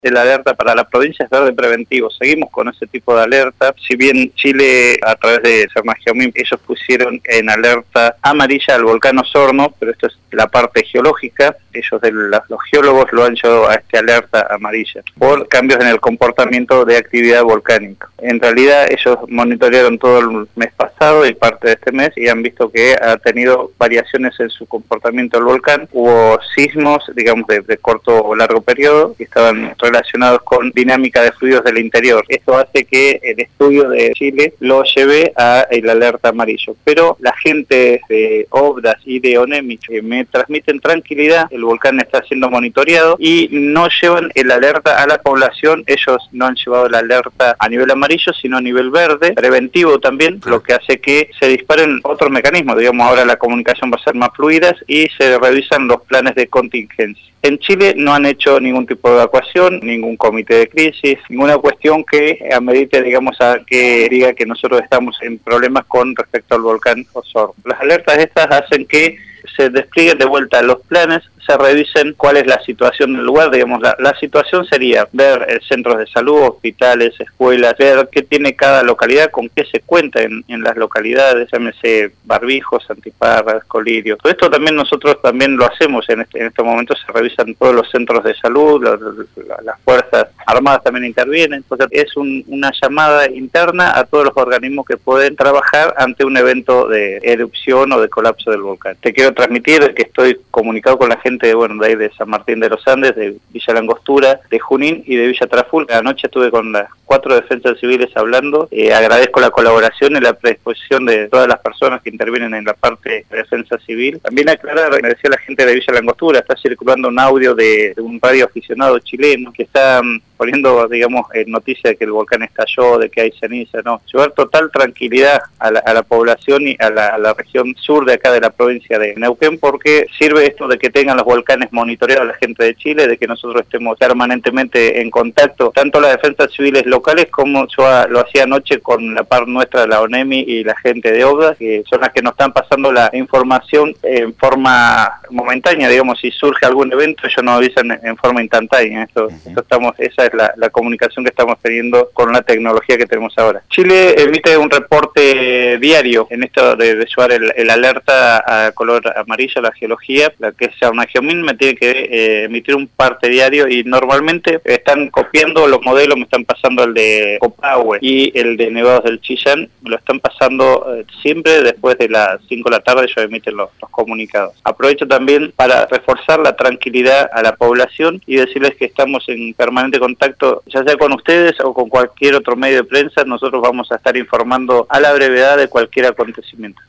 El alerta para la provincia es verde preventivo. Seguimos con ese tipo de alerta. Si bien Chile, a través de Cernagiomín, ellos pusieron en alerta amarilla al volcán Osorno, pero esto es la parte geológica. Ellos, los geólogos, lo han llevado a este alerta amarilla por cambios en el comportamiento de actividad volcánica. En realidad, ellos monitorearon todo el mes pasado y parte de este mes y han visto que ha tenido variaciones en su comportamiento del volcán. Hubo sismos, digamos, de corto o largo periodo, que estaban relacionados con dinámica de fluidos del interior. Esto hace que el estudio de Chile lo lleve a el alerta amarillo. Pero la gente de Obras y de ONEMI me transmiten tranquilidad, el volcán está siendo monitoreado y no llevan el alerta a la población. Ellos no han llevado el alerta a nivel amarillo, sino a nivel verde, preventivo también, lo que hace que se disparen otros mecanismos. Digamos, ahora la comunicación va a ser más fluida y se revisan los planes de contingencia. En Chile no han hecho ningún tipo de evacuación, ningún comité de crisis, ninguna cuestión que amerite, digamos, a que diga que nosotros estamos en problemas con respecto al volcán Osorno. Las alertas estas hacen que se desplieguen de vuelta los planes, se revisen cuál es la situación del lugar. Digamos, la situación sería ver centros de salud, hospitales, escuelas, ver qué tiene cada localidad, con qué se cuenta en las localidades, llámese barbijos, antiparras, colirios. Todo esto también nosotros también lo hacemos en este momento, se revisan todos los centros de salud, las fuerzas armadas también intervienen. Entonces es una llamada interna a todos los organismos que pueden trabajar ante un evento de erupción o de colapso del volcán. Te quiero transmitir que estoy comunicado con la gente de ahí de San Martín de los Andes, de Villa La Angostura, de Junín y de Villa Traful. Anoche estuve con las 4 defensas civiles hablando. Agradezco la colaboración y la predisposición de todas las personas que intervienen en la parte de defensa civil. También aclarar, me decía la gente de Villa La Angostura, está circulando un audio de un radio aficionado chileno que está poniendo, digamos, noticia de que el volcán estalló, de que hay ceniza, ¿no? Llevar total tranquilidad a la población y a la región sur de acá de la provincia de Neuquén, porque sirve esto de que tengan los volcanes monitoreados la gente de Chile, de que nosotros estemos permanentemente en contacto, tanto las defensas civiles locales como yo lo hacía anoche con la par nuestra, la ONEMI y la gente de Obras, que son las que nos están pasando la información en forma momentánea. Digamos, si surge algún evento, ellos nos avisan en forma instantánea. Esa es la comunicación que estamos teniendo con la tecnología que tenemos ahora. Chile emite un reporte diario en esto de llevar el alerta a color amarillo a la geología. La que es Cernagiomín me tiene que emitir un parte diario y normalmente están copiando los modelos, me están pasando el de Copahue y el de Nevados del Chillán, me lo están pasando siempre después de las 5 de la tarde, ellos emiten los comunicados. Aprovecho también para reforzar la tranquilidad a la población y decirles que estamos en permanente contacto, ya sea con ustedes o con cualquier otro medio de prensa. Nosotros vamos a estar informando a la brevedad de cualquier acontecimiento.